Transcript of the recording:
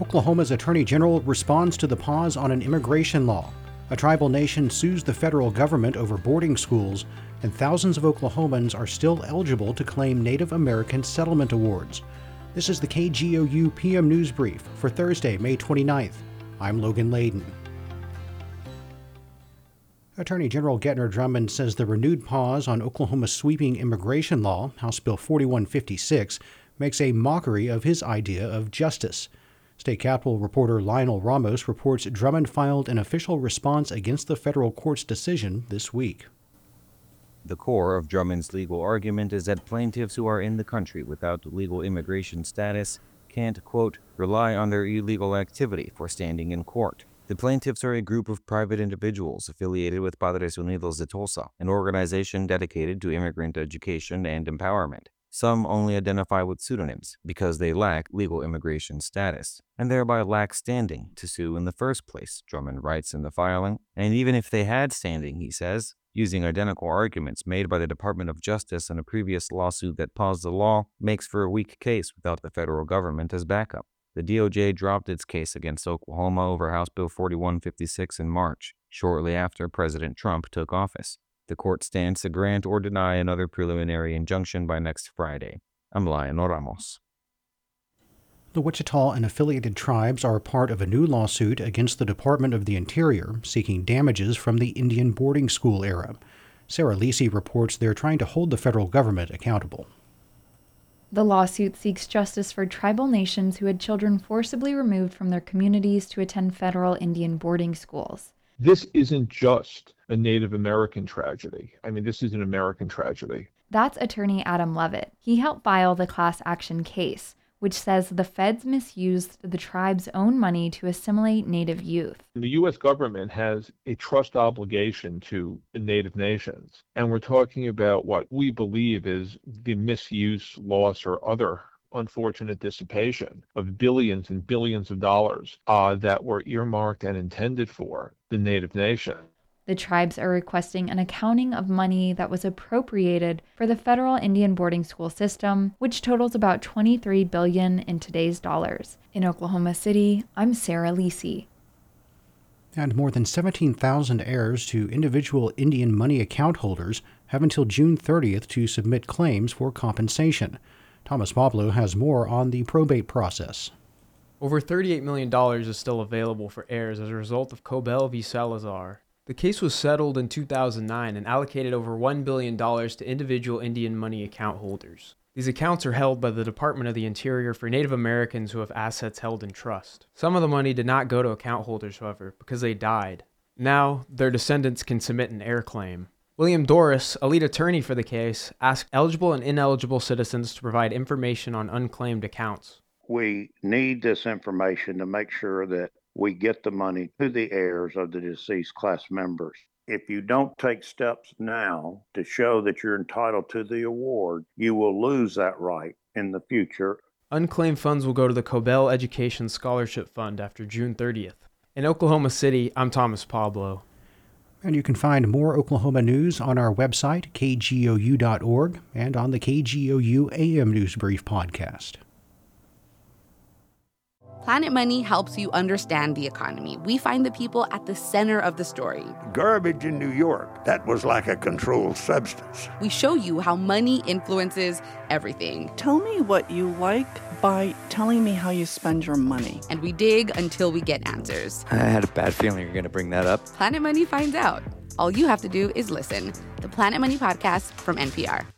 Oklahoma's Attorney General responds to the pause on an immigration law. A tribal nation sues the federal government over boarding schools, and thousands of Oklahomans are still eligible to claim Native American settlement awards. This is the KGOU PM News Brief for Thursday, May 29th. I'm Logan Layden. Attorney General Gentner Drummond says the renewed pause on Oklahoma's sweeping immigration law, House Bill 4156, makes a mockery of his idea of justice. State Capitol reporter Lionel Ramos reports Drummond filed an official response against the federal court's decision this week. The core of Drummond's legal argument is that plaintiffs who are in the country without legal immigration status can't, quote, rely on their illegal activity for standing in court. The plaintiffs are a group of private individuals affiliated with Padres Unidos de Tulsa, an organization dedicated to immigrant education and empowerment. Some only identify with pseudonyms because they lack legal immigration status, and thereby lack standing to sue in the first place, Drummond writes in the filing. And even if they had standing, he says, using identical arguments made by the Department of Justice in a previous lawsuit that paused the law makes for a weak case without the federal government as backup. The DOJ dropped its case against Oklahoma over House Bill 4156 in March, shortly after President Trump took office. The court stands to grant or deny another preliminary injunction by next Friday. I'm Lionel Ramos. The Wichita and affiliated tribes are part of a new lawsuit against the Department of the Interior seeking damages from the Indian boarding school era. Sarah Lisi reports they're trying to hold the federal government accountable. The lawsuit seeks justice for tribal nations who had children forcibly removed from their communities to attend federal Indian boarding schools. This isn't just a Native American tragedy. This is an American tragedy. That's attorney Adam Levitt. He helped file the class action case, which says the feds misused the tribe's own money to assimilate Native youth. The U.S. government has a trust obligation to the Native nations, and we're talking about what we believe is the misuse, loss, or other unfortunate dissipation of billions and billions of dollars that were earmarked and intended for the Native nation. The tribes are requesting an accounting of money that was appropriated for the federal Indian boarding school system, which totals about $23 billion in today's dollars. In Oklahoma City, I'm Sarah Lisi. And more than 17,000 heirs to individual Indian money account holders have until June 30th to submit claims for compensation. Thomas Pablo has more on the probate process. Over $38 million is still available for heirs as a result of Cobell v. Salazar. The case was settled in 2009 and allocated over $1 billion to individual Indian money account holders. These accounts are held by the Department of the Interior for Native Americans who have assets held in trust. Some of the money did not go to account holders, however, because they died. Now, their descendants can submit an heir claim. William Doris, a lead attorney for the case, asked eligible and ineligible citizens to provide information on unclaimed accounts. We need this information to make sure that we get the money to the heirs of the deceased class members. If you don't take steps now to show that you're entitled to the award, you will lose that right in the future. Unclaimed funds will go to the Cobell Education Scholarship Fund after June 30th. In Oklahoma City, I'm Thomas Pablo. And you can find more Oklahoma news on our website, kgou.org, and on the KGOU AM News Brief podcast. Planet Money helps you understand the economy. We find the people at the center of the story. Garbage in New York, that was like a controlled substance. We show you how money influences everything. Tell me what you like by telling me how you spend your money. And we dig until we get answers. I had a bad feeling you're going to bring that up. Planet Money finds out. All you have to do is listen. The Planet Money Podcast from NPR.